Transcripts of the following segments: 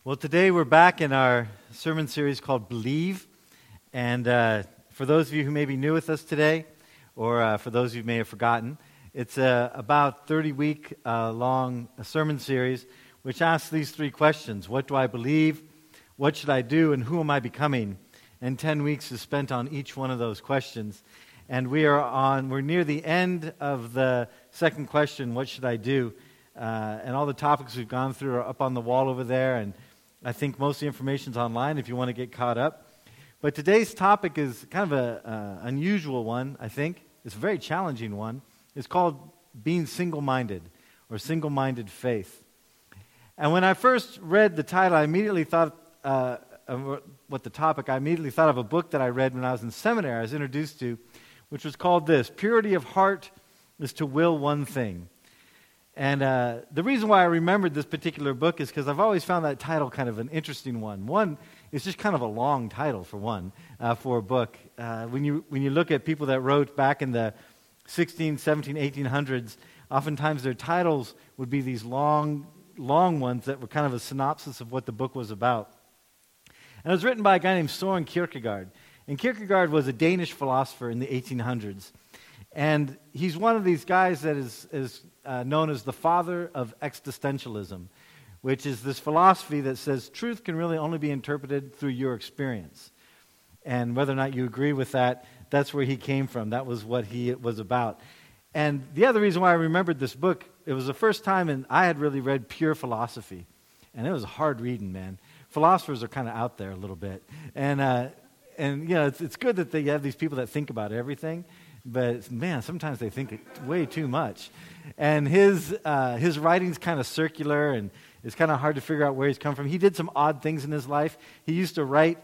Well, today we're back in our sermon series called Believe. And for those of you who may be new with us today, or for those of you who may have forgotten, it's about 30-week long sermon series which asks these three questions. What do I believe? What should I do? And who am I becoming? And 10 weeks is spent on each one of those questions. And we're near the end of the second question, what should I do? And all the topics we've gone through are up on the wall over there, and I think most of the information's online if you want to get caught up. But today's topic is kind of an unusual one, I think. It's a very challenging one. It's called being single-minded, or single-minded faith. And when I first read the title, I immediately thought I immediately thought of a book that I read when I was in seminary, I was introduced to, which was called this, Purity of Heart is to Will One Thing. And the reason why I remembered this particular book is because I've always found that title kind of an interesting one. One, it's just kind of a long title for a book. When you look at people that wrote back in the 16, 17, 1800s, oftentimes their titles would be these long ones that were kind of a synopsis of what the book was about. And it was written by a guy named Søren Kierkegaard. And Kierkegaard was a Danish philosopher in the 1800s. And he's one of these guys that is known as the father of existentialism, which is this philosophy that says truth can really only be interpreted through your experience. And whether or not you agree with that, that's where he came from. That was what he was about. And the other reason why I remembered this book, it was the first time I had really read pure philosophy. And it was hard reading, man. Philosophers are kind of out there a little bit. And you know, it's good that they have these people that think about everything. But, man, sometimes they think way too much. And his writing's kind of circular, and it's kind of hard to figure out where he's come from. He did some odd things in his life. He used to write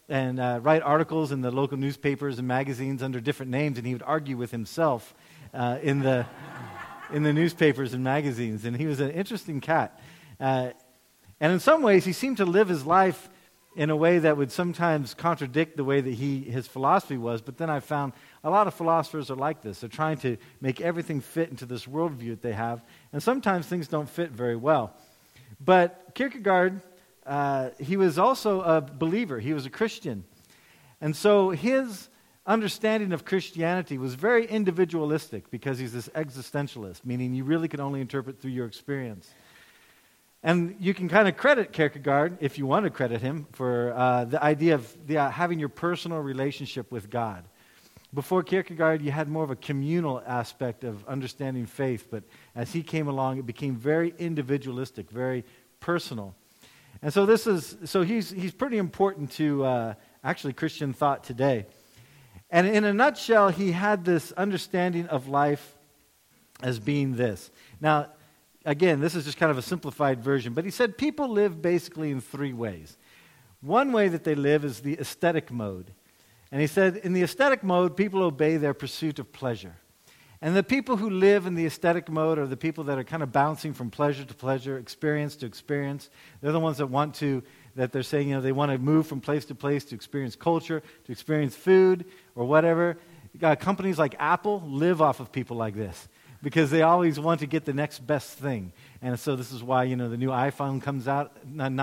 articles in the local newspapers and magazines under different names, and he would argue with himself in the newspapers and magazines. And he was an interesting cat. And in some ways, he seemed to live his life in a way that would sometimes contradict the way that his philosophy was. But then I found a lot of philosophers are like this. They're trying to make everything fit into this worldview that they have. And sometimes things don't fit very well. But Kierkegaard, he was also a believer. He was a Christian. And so his understanding of Christianity was very individualistic because he's this existentialist, meaning you really can only interpret through your experience. And you can kind of credit Kierkegaard, if you want to credit him, for the idea of having your personal relationship with God. Before Kierkegaard, you had more of a communal aspect of understanding faith, but as he came along, it became very individualistic, very personal. And so he's pretty important to actually Christian thought today. And in a nutshell, he had this understanding of life as being this. Now, again, this is just kind of a simplified version, but he said people live basically in three ways. One way that they live is the aesthetic mode. And he said, in the aesthetic mode, people obey their pursuit of pleasure. And the people who live in the aesthetic mode are the people that are kind of bouncing from pleasure to pleasure, experience to experience. They're the ones that they're saying, they want to move from place to place to experience culture, to experience food, or whatever. Companies like Apple live off of people like this, because they always want to get the next best thing. And so this is why, the new iPhone comes out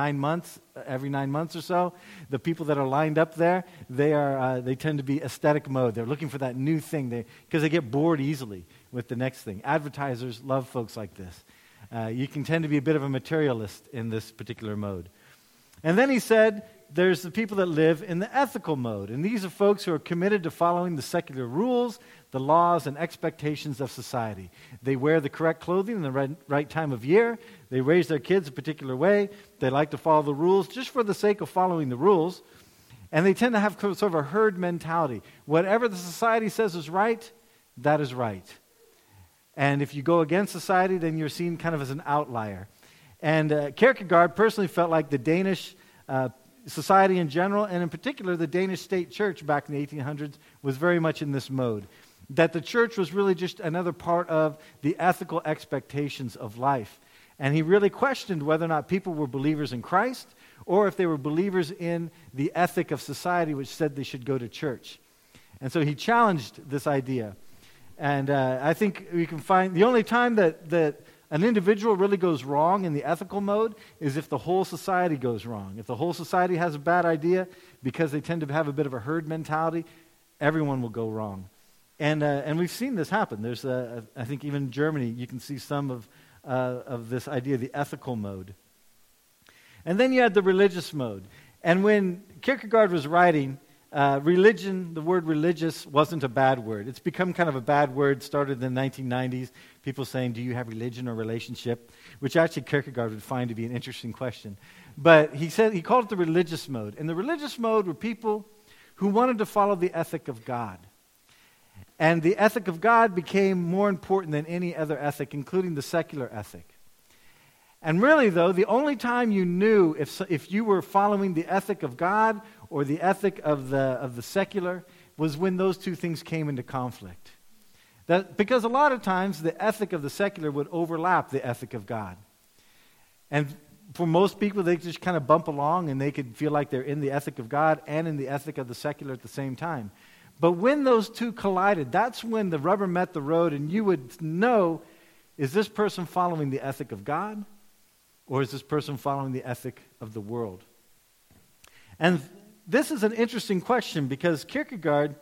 every 9 months or so. The people that are lined up there, they tend to be aesthetic mode. They're looking for that new thing because they get bored easily with the next thing. Advertisers love folks like this. You can tend to be a bit of a materialist in this particular mode. And then he said, there's the people that live in the ethical mode. And these are folks who are committed to following the secular rules, the laws, and expectations of society. They wear the correct clothing in the right time of year. They raise their kids a particular way. They like to follow the rules just for the sake of following the rules. And they tend to have sort of a herd mentality. Whatever the society says is right, that is right. And if you go against society, then you're seen kind of as an outlier. And Kierkegaard personally felt like the Danish society in general, and in particular the Danish state church back in the 1800s, was very much in this mode. That the church was really just another part of the ethical expectations of life. And he really questioned whether or not people were believers in Christ, or if they were believers in the ethic of society which said they should go to church. And so he challenged this idea. And I think we can find, the only time that an individual really goes wrong in the ethical mode is if the whole society goes wrong. If the whole society has a bad idea, because they tend to have a bit of a herd mentality, everyone will go wrong. And we've seen this happen. There's, I think even in Germany, you can see some of this idea, the ethical mode. And then you had the religious mode. And when Kierkegaard was writing, religion, the word religious wasn't a bad word. It's become kind of a bad word, started in the 1990s. People saying, do you have religion or relationship? Which actually Kierkegaard would find to be an interesting question. But he called it the religious mode. And the religious mode were people who wanted to follow the ethic of God. And the ethic of God became more important than any other ethic, including the secular ethic. And really, though, the only time you knew if you were following the ethic of God or the ethic of the secular was when those two things came into conflict. Because a lot of times the ethic of the secular would overlap the ethic of God. And for most people, they just kind of bump along and they could feel like they're in the ethic of God and in the ethic of the secular at the same time. But when those two collided, that's when the rubber met the road and you would know, is this person following the ethic of God? Or is this person following the ethic of the world? And this is an interesting question because Kierkegaard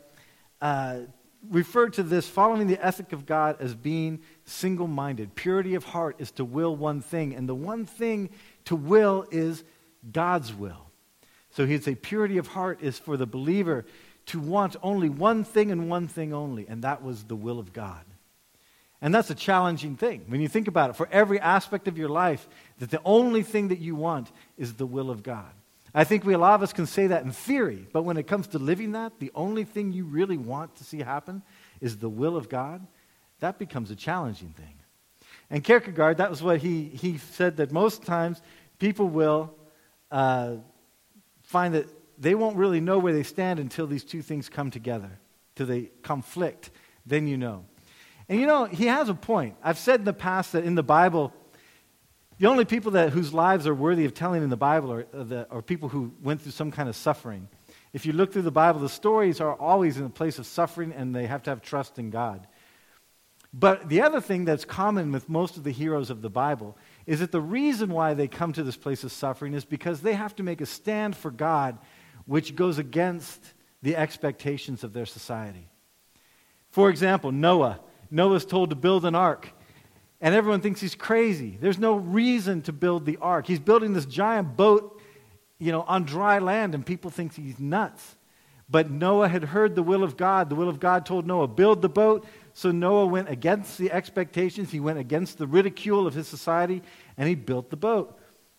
referred to this following the ethic of God as being single-minded. Purity of heart is to will one thing, and the one thing to will is God's will. So he'd say purity of heart is for the believer to want only one thing and one thing only, and that was the will of God. And that's a challenging thing. When you think about it, for every aspect of your life, that the only thing that you want is the will of God. I think a lot of us can say that in theory, but when it comes to living that, the only thing you really want to see happen is the will of God. That becomes a challenging thing. And Kierkegaard, that was what he said, that most times people will find that they won't really know where they stand until these two things come together, till they conflict. Then you know. And you know, he has a point. I've said in the past that in the Bible, the only people whose lives are worthy of telling in the Bible are people who went through some kind of suffering. If you look through the Bible, the stories are always in a place of suffering, and they have to have trust in God. But the other thing that's common with most of the heroes of the Bible is that the reason why they come to this place of suffering is because they have to make a stand for God, which goes against the expectations of their society. For example, Noah's told to build an ark, and everyone thinks he's crazy. There's no reason to build the ark. He's building this giant boat, on dry land, and people think he's nuts. But Noah had heard the will of God. The will of God told Noah, build the boat. So Noah went against the expectations. He went against the ridicule of his society, and he built the boat.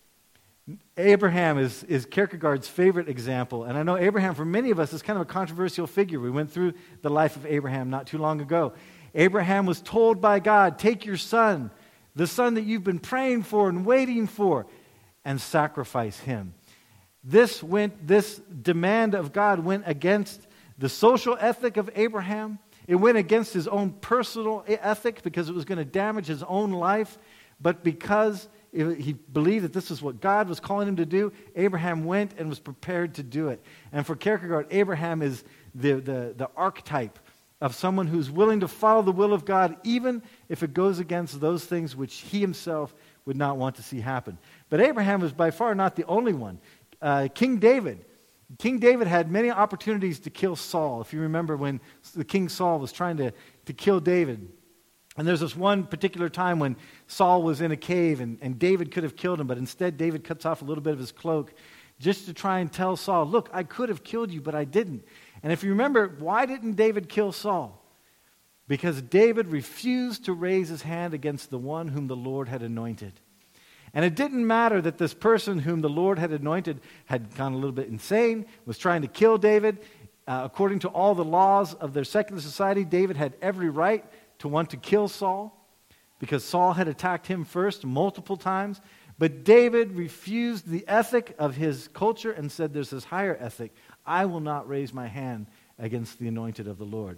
Abraham is Kierkegaard's favorite example. And I know Abraham, for many of us, is kind of a controversial figure. We went through the life of Abraham not too long ago. Abraham was told by God, take your son, the son that you've been praying for and waiting for, and sacrifice him. This demand of God went against the social ethic of Abraham. It went against his own personal ethic because it was going to damage his own life. But because he believed that this is what God was calling him to do, Abraham went and was prepared to do it. And for Kierkegaard, Abraham is the archetype of someone who's willing to follow the will of God, even if it goes against those things which he himself would not want to see happen. But Abraham was by far not the only one. King David had many opportunities to kill Saul. If you remember when the King Saul was trying to kill David. And there's this one particular time when Saul was in a cave and David could have killed him, but instead David cuts off a little bit of his cloak just to try and tell Saul, look, I could have killed you, but I didn't. And if you remember, why didn't David kill Saul? Because David refused to raise his hand against the one whom the Lord had anointed. And it didn't matter that this person whom the Lord had anointed had gone a little bit insane, was trying to kill David. According to all the laws of their secular society, David had every right to want to kill Saul because Saul had attacked him first multiple times. But David refused the ethic of his culture and said, there's this higher ethic. I will not raise my hand against the anointed of the Lord.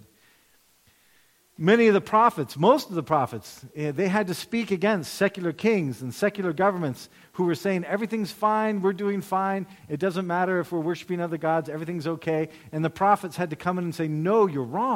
Many of the prophets, most of the prophets, they had to speak against secular kings and secular governments who were saying, everything's fine, we're doing fine, it doesn't matter if we're worshiping other gods, everything's okay. And the prophets had to come in and say, no, you're wrong.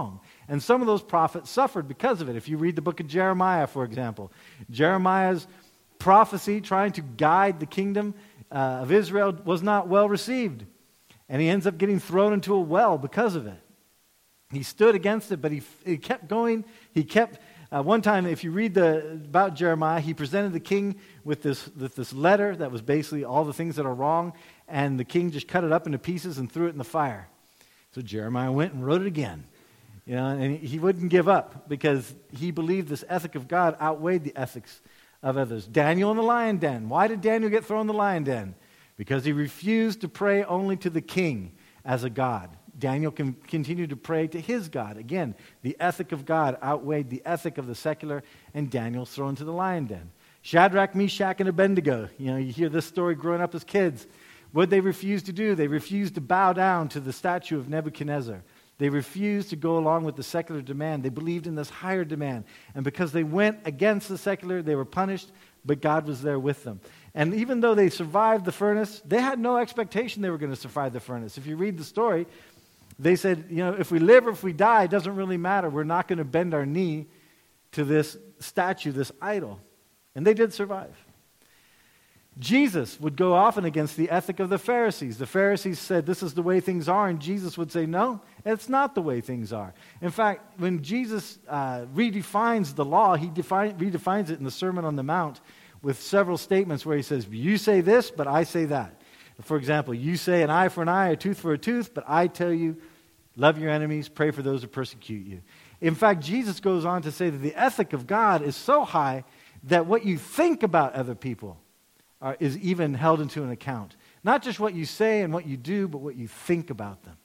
And some of those prophets suffered because of it. If you read the book of Jeremiah, for example, Jeremiah's prophecy trying to guide the kingdom of Israel was not well received. And he ends up getting thrown into a well because of it. He stood against it, but he kept going. He kept, one time, if you read about Jeremiah, he presented the king with this letter that was basically all the things that are wrong, and the king just cut it up into pieces and threw it in the fire. So Jeremiah went and wrote it again. And he wouldn't give up because he believed this ethic of God outweighed the ethics of others. Daniel in the lion den. Why did Daniel get thrown in the lion den? Because he refused to pray only to the king as a god. Daniel continued to pray to his God. Again, the ethic of God outweighed the ethic of the secular, and Daniel's thrown to the lion den. Shadrach, Meshach, and Abednego. You hear this story growing up as kids. What did they refuse to do? They refused to bow down to the statue of Nebuchadnezzar. They refused to go along with the secular demand. They believed in this higher demand. And because they went against the secular, they were punished, but God was there with them. And even though they survived the furnace, they had no expectation they were going to survive the furnace. If you read the story, they said, if we live or if we die, it doesn't really matter. We're not going to bend our knee to this statue, this idol. And they did survive. Jesus would go often against the ethic of the Pharisees. The Pharisees said this is the way things are, and Jesus would say, no, it's not the way things are. In fact, when Jesus redefines the law, he redefines it in the Sermon on the Mount with several statements where he says, you say this, but I say that. For example, you say an eye for an eye, a tooth for a tooth, but I tell you, love your enemies, pray for those who persecute you. In fact, Jesus goes on to say that the ethic of God is so high that what you think about other people is even held into an account. Not just what you say and what you do, but what you think about them.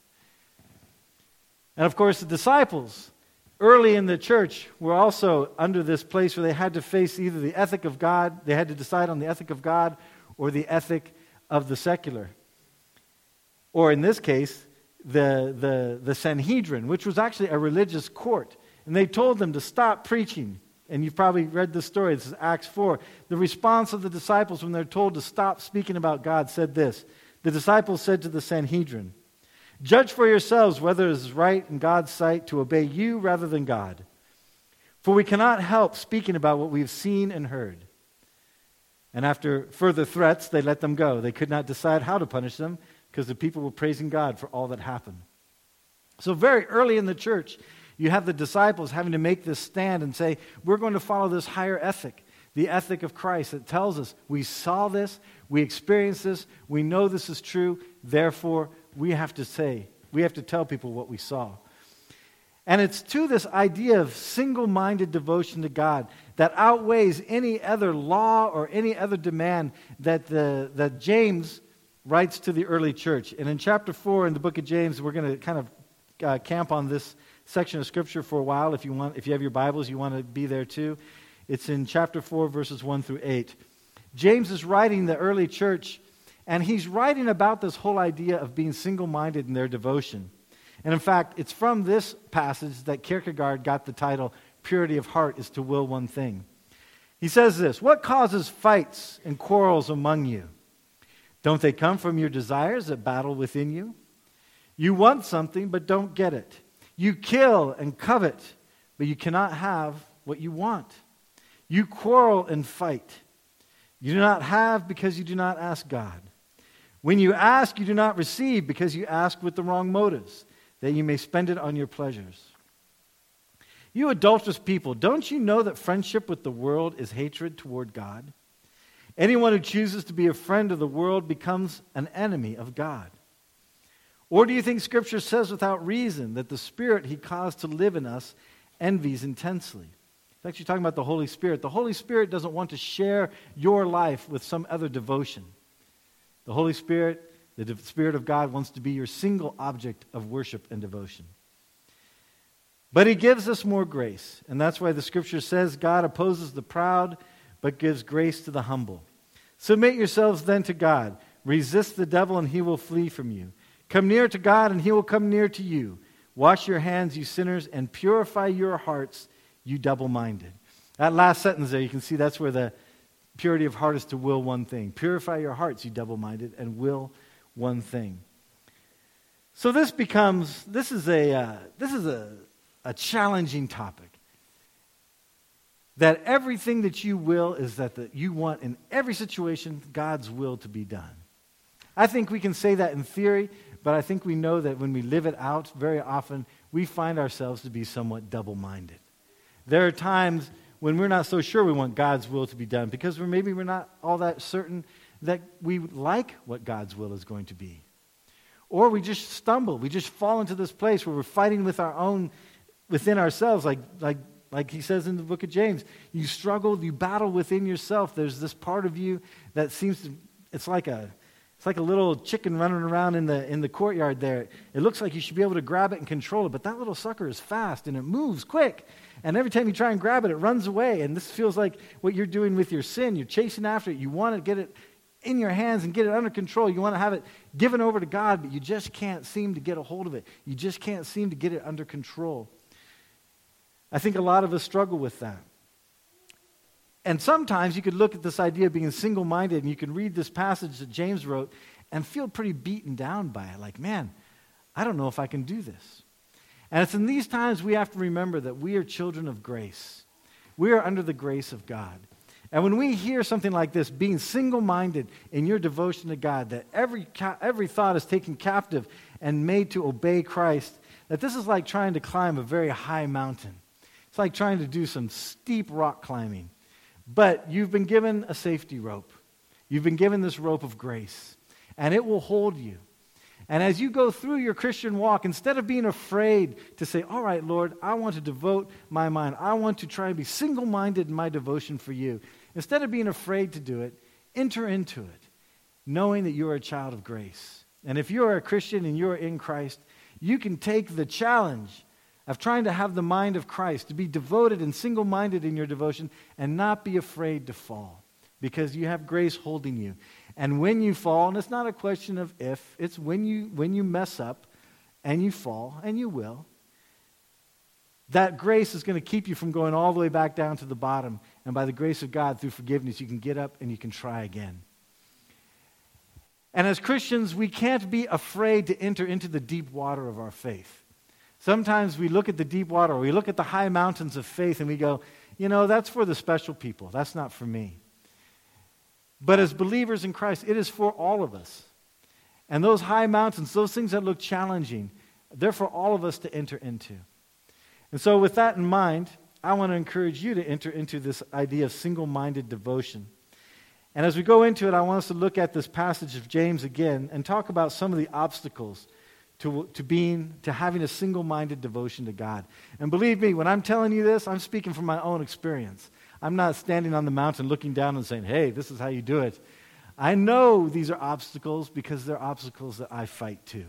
And of course, the disciples, early in the church, were also under this place where they had to face either the ethic of God, they had to decide on the ethic of God or the ethic of the secular. Or in this case, the Sanhedrin, which was actually a religious court. And they told them to stop preaching. And you've probably read this story. This is Acts 4. The response of the disciples when they're told to stop speaking about God said this. The disciples said to the Sanhedrin, judge for yourselves whether it is right in God's sight to obey you rather than God. For we cannot help speaking about what we have seen and heard. And after further threats, they let them go. They could not decide how to punish them because the people were praising God for all that happened. So very early in the church, you have the disciples having to make this stand and say, we're going to follow this higher ethic, the ethic of Christ that tells us we saw this, we experienced this, we know this is true, therefore we have to tell people what we saw. And it's to this idea of single-minded devotion to God that outweighs any other law or any other demand that James writes to the early church. And in chapter 4 in the book of James, we're going to kind of camp on this section of Scripture for a while. If you have your Bibles, you want to be there too. It's in chapter 4, verses 1 through 8. James is writing the early church, and he's writing about this whole idea of being single-minded in their devotion. And in fact, it's from this passage that Kierkegaard got the title, Purity of Heart is to Will One Thing. He says this, what causes fights and quarrels among you? Don't they come from your desires that battle within you? You want something, but don't get it. You kill and covet, but you cannot have what you want. You quarrel and fight. You do not have because you do not ask God. When you ask, you do not receive because you ask with the wrong motives, that you may spend it on your pleasures. You adulterous people, don't you know that friendship with the world is hatred toward God? Anyone who chooses to be a friend of the world becomes an enemy of God. Or do you think Scripture says without reason that the Spirit He caused to live in us envies intensely? It's actually talking about the Holy Spirit. The Holy Spirit doesn't want to share your life with some other devotion. The Holy Spirit, the Spirit of God, wants to be your single object of worship and devotion. But He gives us more grace. And that's why the Scripture says God opposes the proud, but gives grace to the humble. Submit yourselves then to God. Resist the devil, and he will flee from you. Come near to God, and He will come near to you. Wash your hands, you sinners, and purify your hearts, you double-minded. That last sentence there, you can see that's where the purity of heart is to will one thing. Purify your hearts, you double-minded, and will one thing. So this is a a challenging topic. That everything that you will is that you want in every situation God's will to be done. I think we can say that in theory, but I think we know that when we live it out, very often we find ourselves to be somewhat double-minded. There are times when we're not so sure we want God's will to be done because maybe we're not all that certain that we like what God's will is going to be. Or we just stumble. We just fall into this place where we're fighting with our own, within ourselves, like he says in the book of James. You struggle, you battle within yourself. There's this part of you that seems to, it's like a little chicken running around in the courtyard there. It looks like you should be able to grab it and control it, but that little sucker is fast and it moves quick. And every time you try and grab it, it runs away. And this feels like what you're doing with your sin. You're chasing after it. You want to get it in your hands and get it under control. You want to have it given over to God, but you just can't seem to get a hold of it. You just can't seem to get it under control. I think a lot of us struggle with that. And sometimes you could look at this idea of being single-minded and you can read this passage that James wrote and feel pretty beaten down by it. Like, man, I don't know if I can do this. And it's in these times we have to remember that we are children of grace. We are under the grace of God. And when we hear something like this, being single-minded in your devotion to God, that every thought is taken captive and made to obey Christ, that this is like trying to climb a very high mountain. It's like trying to do some steep rock climbing. But you've been given a safety rope. You've been given this rope of grace, and it will hold you. And as you go through your Christian walk, instead of being afraid to say, all right, Lord, I want to devote my mind. I want to try and be single-minded in my devotion for you. Instead of being afraid to do it, enter into it, knowing that you are a child of grace. And if you are a Christian and you are in Christ, you can take the challenge of trying to have the mind of Christ, to be devoted and single-minded in your devotion and not be afraid to fall because you have grace holding you. And when you fall, and it's not a question of if, it's when you mess up and you fall, and you will, that grace is going to keep you from going all the way back down to the bottom. And by the grace of God, through forgiveness, you can get up and you can try again. And as Christians, we can't be afraid to enter into the deep water of our faith. Sometimes we look at the deep water, or we look at the high mountains of faith, and we go, that's for the special people. That's not for me. But as believers in Christ, it is for all of us. And those high mountains, those things that look challenging, they're for all of us to enter into. And so with that in mind, I want to encourage you to enter into this idea of single-minded devotion. And as we go into it, I want us to look at this passage of James again and talk about some of the obstacles to having a single-minded devotion to God. And believe me, when I'm telling you this, I'm speaking from my own experience. I'm not standing on the mountain looking down and saying, hey, this is how you do it. I know these are obstacles because they're obstacles that I fight too.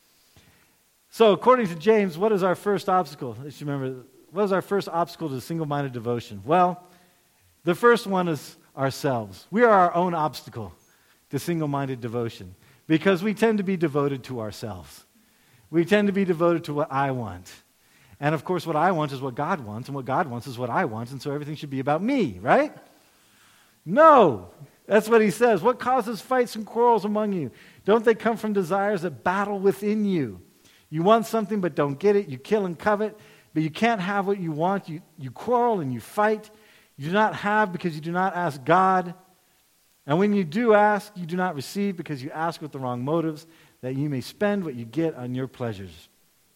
So according to James, what is our first obstacle? Let's remember, what is our first obstacle to single-minded devotion? Well, the first one is ourselves. We are our own obstacle to single-minded devotion because we tend to be devoted to ourselves. We tend to be devoted to what I want. And of course, what I want is what God wants, and what God wants is what I want, and so everything should be about me, right? No! That's what he says. What causes fights and quarrels among you? Don't they come from desires that battle within you? You want something but don't get it. You kill and covet, but you can't have what you want. You quarrel and you fight. You do not have because you do not ask God. And when you do ask, you do not receive because you ask with the wrong motives, that you may spend what you get on your pleasures.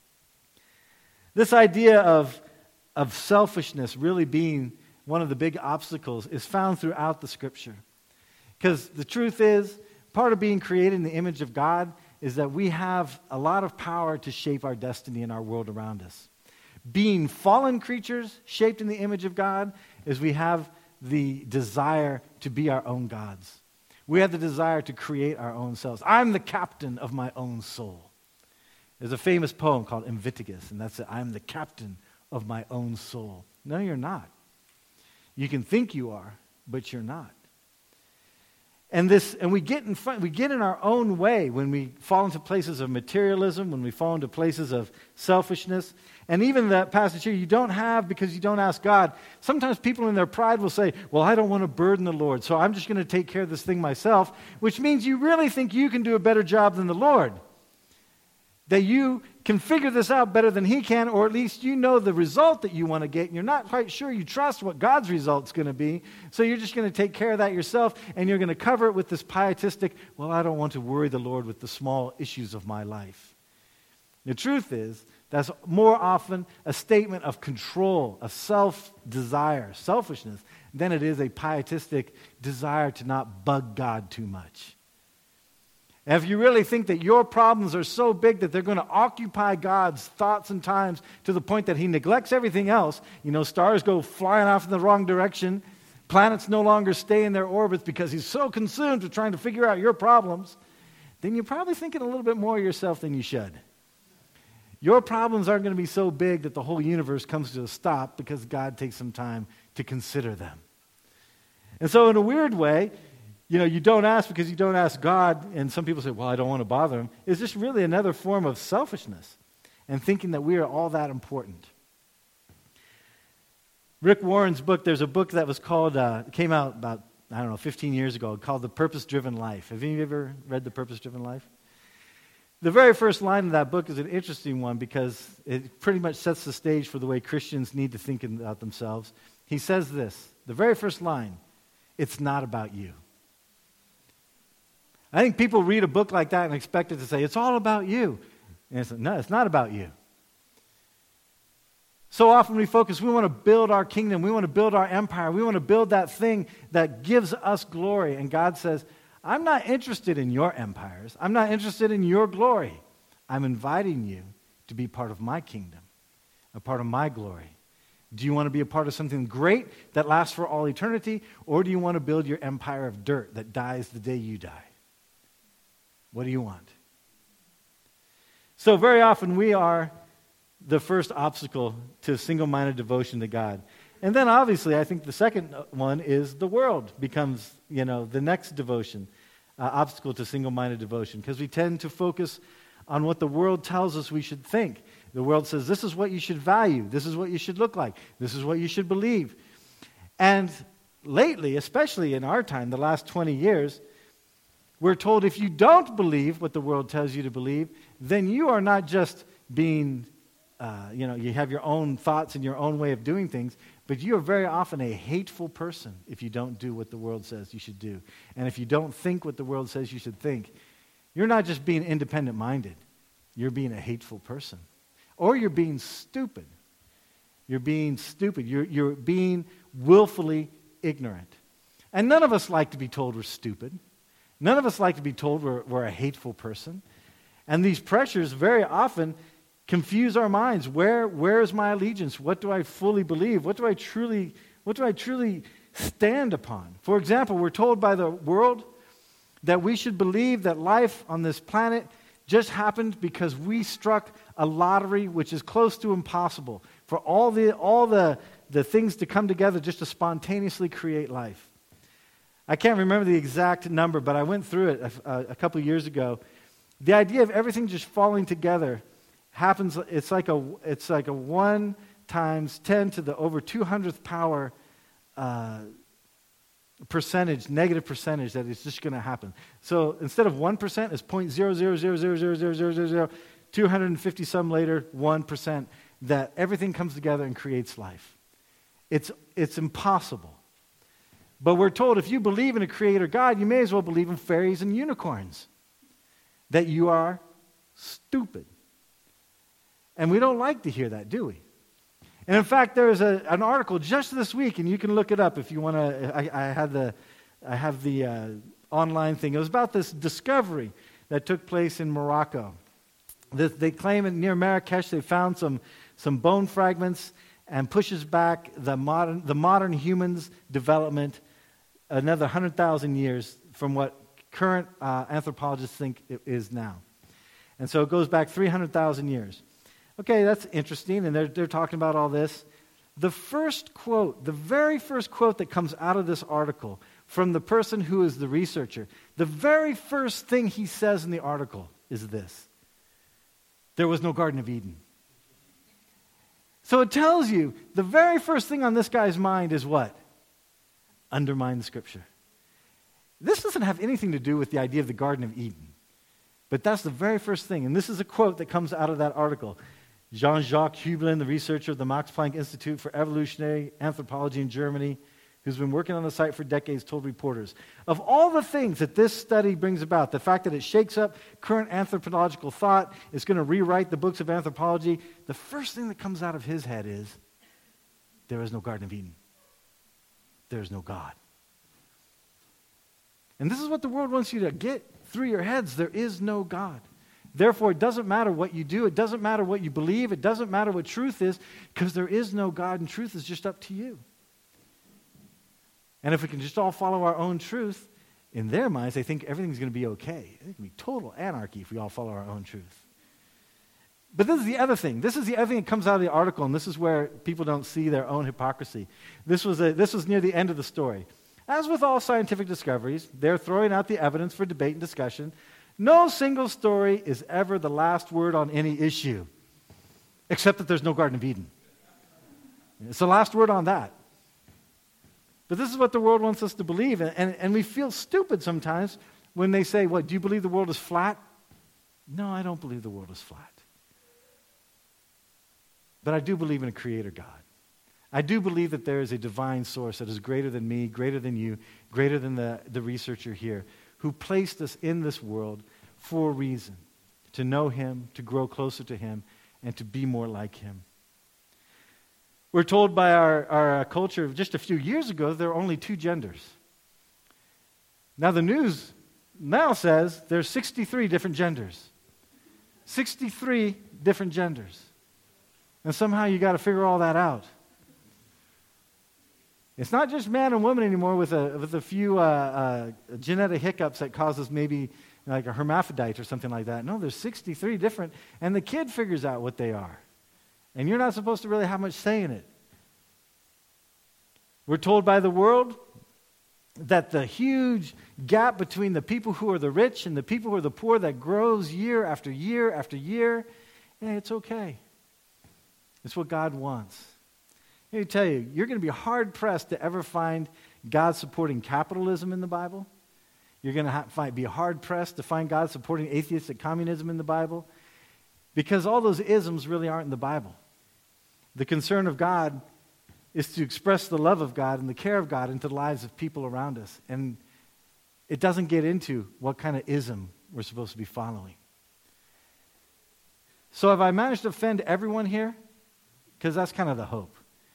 This idea of selfishness really being one of the big obstacles is found throughout the Scripture. Because the truth is, part of being created in the image of God is that we have a lot of power to shape our destiny in our world around us. Being fallen creatures shaped in the image of God is we have the desire to be our own gods. We have the desire to create our own selves. I'm the captain of my own soul. There's a famous poem called Invictus, and that's it. I'm the captain of my own soul. No, you're not. You can think you are, but you're not. And we get in our own way when we fall into places of materialism, when we fall into places of selfishness. And even that passage here, you don't have because you don't ask God. Sometimes people in their pride will say, well, I don't want to burden the Lord, so I'm just going to take care of this thing myself, which means you really think you can do a better job than the Lord. that you can figure this out better than he can, or at least you know the result that you want to get, and you're not quite sure you trust what God's result's going to be, so you're just going to take care of that yourself, and you're going to cover it with this pietistic, well, I don't want to worry the Lord with the small issues of my life. The truth is, that's more often a statement of control, of self-desire, selfishness, than it is a pietistic desire to not bug God too much. If you really think that your problems are so big that they're going to occupy God's thoughts and times to the point that he neglects everything else, stars go flying off in the wrong direction, planets no longer stay in their orbits because he's so consumed with trying to figure out your problems, then you're probably thinking a little bit more of yourself than you should. Your problems aren't going to be so big that the whole universe comes to a stop because God takes some time to consider them. And so in a weird way, you don't ask because you don't ask God, and some people say, well, I don't want to bother him. It's just really another form of selfishness and thinking that we are all that important. Rick Warren's book, there's a book that was called, came out about, 15 years ago, called The Purpose-Driven Life. Have you ever read The Purpose-Driven Life? The very first line of that book is an interesting one because it pretty much sets the stage for the way Christians need to think about themselves. He says this, the very first line, it's not about you. I think people read a book like that and expect it to say, it's all about you. And no, it's not about you. So often we want to build our kingdom. We want to build our empire. We want to build that thing that gives us glory. And God says, I'm not interested in your empires. I'm not interested in your glory. I'm inviting you to be part of my kingdom, a part of my glory. Do you want to be a part of something great that lasts for all eternity, or do you want to build your empire of dirt that dies the day you die? What do you want? So very often we are the first obstacle to single-minded devotion to God. And then obviously I think the second one is the world becomes, the next devotion, obstacle to single-minded devotion, because we tend to focus on what the world tells us we should think. The world says this is what you should value, this is what you should look like, this is what you should believe. And lately, especially in our time, the last 20 years, we're told if you don't believe what the world tells you to believe, then you are not just being, you have your own thoughts and your own way of doing things, but you are very often a hateful person if you don't do what the world says you should do. And if you don't think what the world says you should think, you're not just being independent-minded. You're being a hateful person. Or you're being stupid. You're being stupid. You're being willfully ignorant. And none of us like to be told we're stupid. None of us like to be told we're a hateful person. And these pressures very often confuse our minds. Where is my allegiance? What do I fully believe? What do I truly stand upon? For example, we're told by the world that we should believe that life on this planet just happened because we struck a lottery which is close to impossible for all the things to come together just to spontaneously create life. I can't remember the exact number, but I went through it a couple years ago. The idea of everything just falling together happens, it's like a 1 times 10 to the over 200th power percentage, negative percentage that is just going to happen. So instead of 1%, it's 0.000000000, 250 some later, 1%, that everything comes together and creates life. It's impossible. But we're told if you believe in a creator God, you may as well believe in fairies and unicorns. That you are stupid. And we don't like to hear that, do we? And in fact, there is an article just this week, and you can look it up if you want to. I have the online thing. It was about this discovery that took place in Morocco. They claim near Marrakesh they found some bone fragments and pushes back the modern human's development another 100,000 years from what current anthropologists think it is now. And so it goes back 300,000 years. Okay, that's interesting, and they're talking about all this. The very first quote that comes out of this article from the person who is the researcher, the very first thing he says in the article is this: there was no Garden of Eden. So it tells you the very first thing on this guy's mind is what? Undermine the Scripture. This doesn't have anything to do with the idea of the Garden of Eden. But that's the very first thing. And this is a quote that comes out of that article. Jean-Jacques Hübelin, the researcher of the Max Planck Institute for Evolutionary Anthropology in Germany, who's been working on the site for decades, told reporters, of all the things that this study brings about, the fact that it shakes up current anthropological thought, it's going to rewrite the books of anthropology, the first thing that comes out of his head is, there is no Garden of Eden. There is no God. And this is what the world wants you to get through your heads. There is no God. Therefore, it doesn't matter what you do. It doesn't matter what you believe. It doesn't matter what truth is, because there is no God, and truth is just up to you. And if we can just all follow our own truth, in their minds, they think everything's going to be okay. It can be total anarchy if we all follow our own truth. But this is the other thing. This is the other thing that comes out of the article, and this is where people don't see their own hypocrisy. This was near the end of the story. As with all scientific discoveries, they're throwing out the evidence for debate and discussion. No single story is ever the last word on any issue, except that there's no Garden of Eden. It's the last word on that. But this is what the world wants us to believe, and we feel stupid sometimes when they say, "What, do you believe the world is flat?" No, I don't believe the world is flat. But I do believe in a creator God. I do believe that there is a divine source that is greater than me, greater than you, greater than the researcher here, who placed us in this world for a reason, to know him, to grow closer to him, and to be more like him. We're told by our culture just a few years ago there are only two genders. Now the news now says there's 63 different genders. 63 different genders. And somehow you got to figure all that out. It's not just man and woman anymore with a few genetic hiccups that causes maybe like a hermaphrodite or something like that. No, there's 63 different, and the kid figures out what they are. And you're not supposed to really have much say in it. We're told by the world that the huge gap between the people who are the rich and the people who are the poor that grows year after year after year, it's okay. It's what God wants. Let me tell you, you're going to be hard-pressed to ever find God supporting capitalism in the Bible. You're going to be hard-pressed to find God supporting atheistic communism in the Bible, because all those isms really aren't in the Bible. The concern of God is to express the love of God and the care of God into the lives of people around us. And it doesn't get into what kind of ism we're supposed to be following. So have I managed to offend everyone here? Because that's kind of the hope.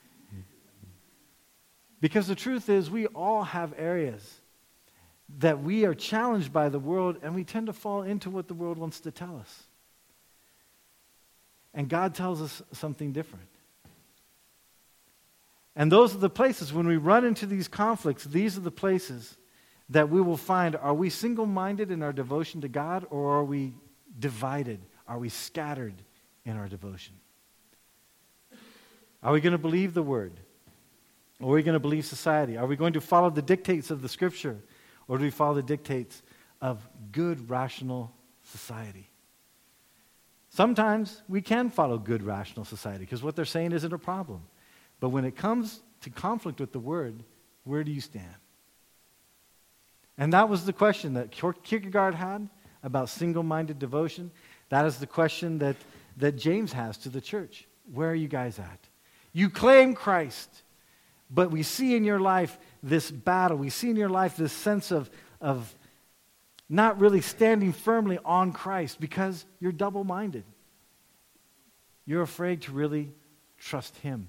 Because the truth is, we all have areas that we are challenged by the world, and we tend to fall into what the world wants to tell us. And God tells us something different. And those are the places, when we run into these conflicts, these are the places that we will find, are we single-minded in our devotion to God, or are we divided? Are we scattered in our devotion? Are we going to believe the Word? Or are we going to believe society? Are we going to follow the dictates of the Scripture? Or do we follow the dictates of good, rational society? Sometimes we can follow good, rational society because what they're saying isn't a problem. But when it comes to conflict with the Word, where do you stand? And that was the question that Kierkegaard had about single-minded devotion. That is the question that James has to the church. Where are you guys at? You claim Christ, but we see in your life this battle. We see in your life this sense of not really standing firmly on Christ because you're double-minded. You're afraid to really trust Him.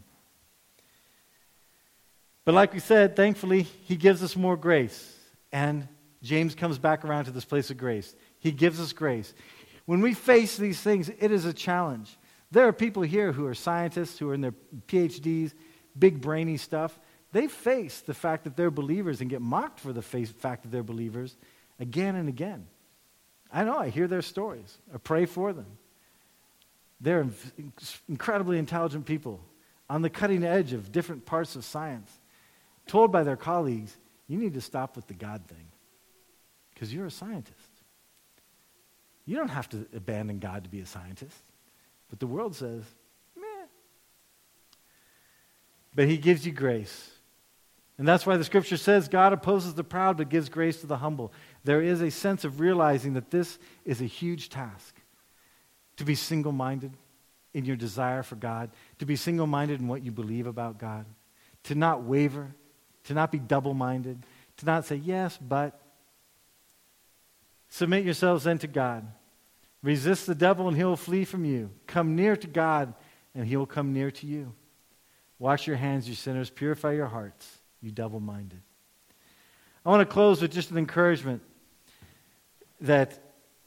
But like we said, thankfully, He gives us more grace. And James comes back around to this place of grace. He gives us grace. When we face these things, it is a challenge. There are people here who are scientists, who are in their PhDs, big brainy stuff. They face the fact that they're believers and get mocked for the fact that they're believers again and again. I know, I hear their stories. I pray for them. They're incredibly intelligent people on the cutting edge of different parts of science, told by their colleagues, you need to stop with the God thing because you're a scientist. You don't have to abandon God to be a scientist. But the world says, meh. But He gives you grace. And that's why the scripture says God opposes the proud but gives grace to the humble. There is a sense of realizing that this is a huge task. To be single-minded in your desire for God, to be single-minded in what you believe about God, to not waver, to not be double-minded, to not say yes, but. Submit yourselves then to God. Resist the devil and he'll flee from you. Come near to God and he will come near to you. Wash your hands, you sinners. Purify your hearts, you double-minded. I want to close with just an encouragement that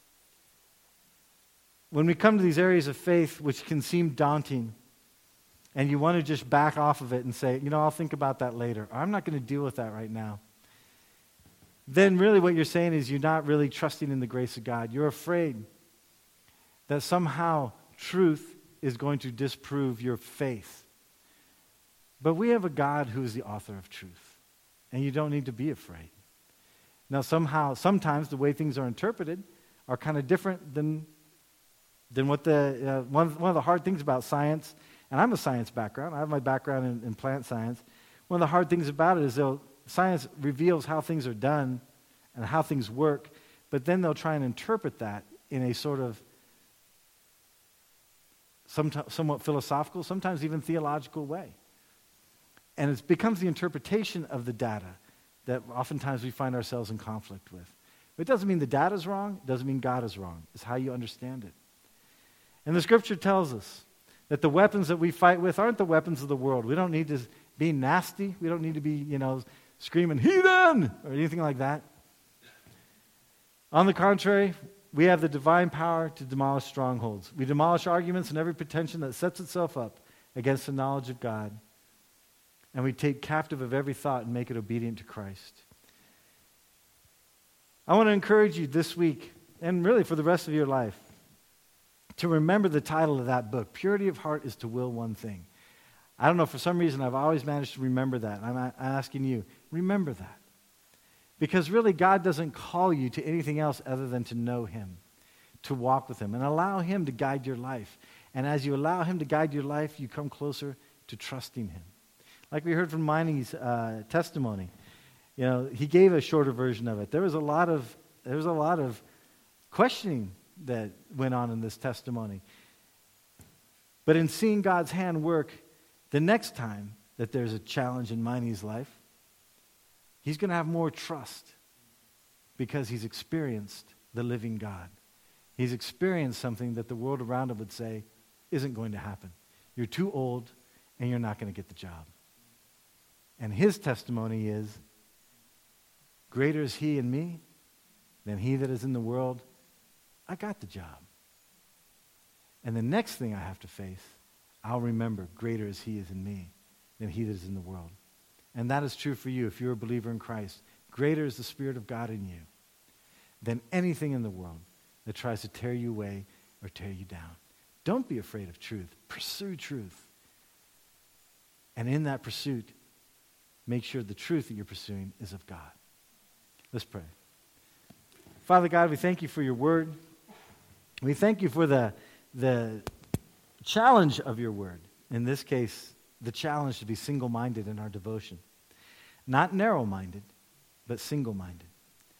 when we come to these areas of faith which can seem daunting and you want to just back off of it and say, I'll think about that later. I'm not going to deal with that right now. Then really what you're saying is you're not really trusting in the grace of God. You're afraid that somehow truth is going to disprove your faith. But we have a God who is the author of truth, and you don't need to be afraid. Now sometimes the way things are interpreted are kind of different than what one of the hard things about science, and I'm a science background, I have my background in plant science. One of the hard things about it is science reveals how things are done and how things work, but then they'll try and interpret that in a sort of somewhat philosophical, sometimes even theological way. And it becomes the interpretation of the data that oftentimes we find ourselves in conflict with. It doesn't mean the data is wrong. It doesn't mean God is wrong. It's how you understand it. And the scripture tells us that the weapons that we fight with aren't the weapons of the world. We don't need to be nasty. We don't need to be, screaming, heathen, or anything like that. On the contrary, we have the divine power to demolish strongholds. We demolish arguments and every pretension that sets itself up against the knowledge of God. And we take captive of every thought and make it obedient to Christ. I want to encourage you this week, and really for the rest of your life, to remember the title of that book. Purity of heart is to will one thing. I don't know, for some reason I've always managed to remember that. I'm asking you, remember that. Because really God doesn't call you to anything else other than to know Him, to walk with Him, and allow Him to guide your life. And as you allow Him to guide your life, you come closer to trusting Him. Like we heard from Miney's testimony. He gave a shorter version of it. There was a lot of questioning that went on in this testimony. But in seeing God's hand work, the next time that there's a challenge in Miney's life, he's going to have more trust because he's experienced the living God. He's experienced something that the world around him would say isn't going to happen. You're too old and you're not going to get the job. And his testimony is, greater is he in me than he that is in the world. I got the job. And the next thing I have to face, I'll remember, greater is he is in me than he that is in the world. And that is true for you if you're a believer in Christ. Greater is the Spirit of God in you than anything in the world that tries to tear you away or tear you down. Don't be afraid of truth. Pursue truth. And in that pursuit, make sure the truth that you're pursuing is of God. Let's pray. Father God, we thank you for your word. We thank you for the challenge of your word. In this case, the challenge to be single-minded in our devotion. Not narrow-minded, but single-minded.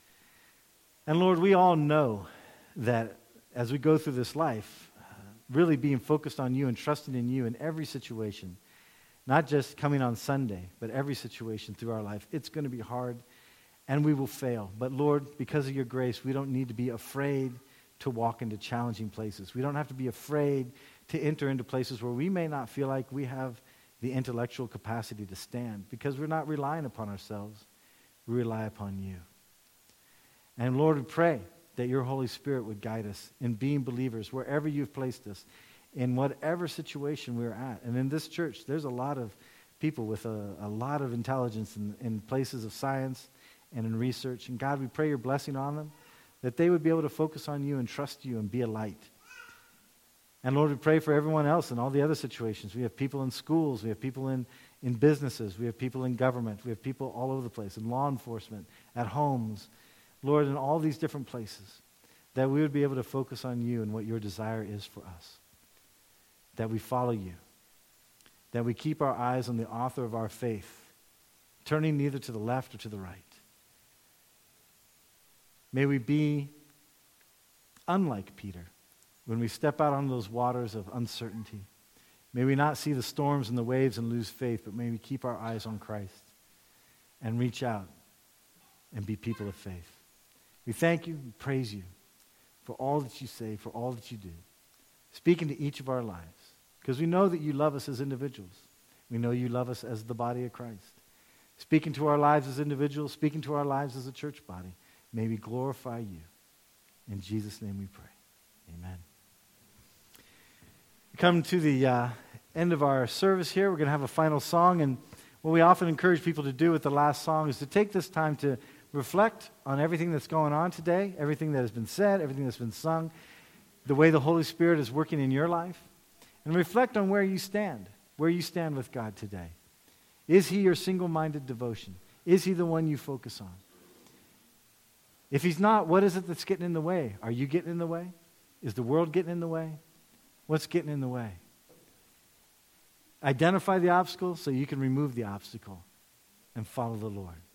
And Lord, we all know that as we go through this life, really being focused on you and trusting in you in every situation, not just coming on Sunday, but every situation through our life, it's going to be hard and we will fail. But Lord, because of your grace, we don't need to be afraid to walk into challenging places. We don't have to be afraid to enter into places where we may not feel like we have the intellectual capacity to stand, because we're not relying upon ourselves. We rely upon you. And Lord, we pray that your Holy Spirit would guide us in being believers wherever you've placed us, in whatever situation we're at. And in this church, there's a lot of people with a lot of intelligence in places of science and in research. And God, we pray your blessing on them, that they would be able to focus on you and trust you and be a light. And Lord, we pray for everyone else in all the other situations. We have people in schools. We have people in businesses. We have people in government. We have people all over the place, in law enforcement, at homes. Lord, in all these different places, that we would be able to focus on you and what your desire is for us. That we follow you. That we keep our eyes on the author of our faith, turning neither to the left or to the right. May we be unlike Peter when we step out on those waters of uncertainty. May we not see the storms and the waves and lose faith, but may we keep our eyes on Christ and reach out and be people of faith. We thank you and praise you for all that you say, for all that you do. Speak into each of our lives, because we know that you love us as individuals. We know you love us as the body of Christ. Speak into our lives as individuals, speak into our lives as a church body. May we glorify you. In Jesus' name we pray. Amen. We come to the end of our service here. We're going to have a final song, and what we often encourage people to do with the last song is to take this time to reflect on everything that's going on today, everything that has been said, everything that's been sung, the way the Holy Spirit is working in your life, and reflect on where you stand with God today. Is he your single-minded devotion? Is he the one you focus on? If he's not, what is it that's getting in the way? Are you getting in the way? Is the world getting in the way? What's getting in the way? Identify the obstacle so you can remove the obstacle and follow the Lord.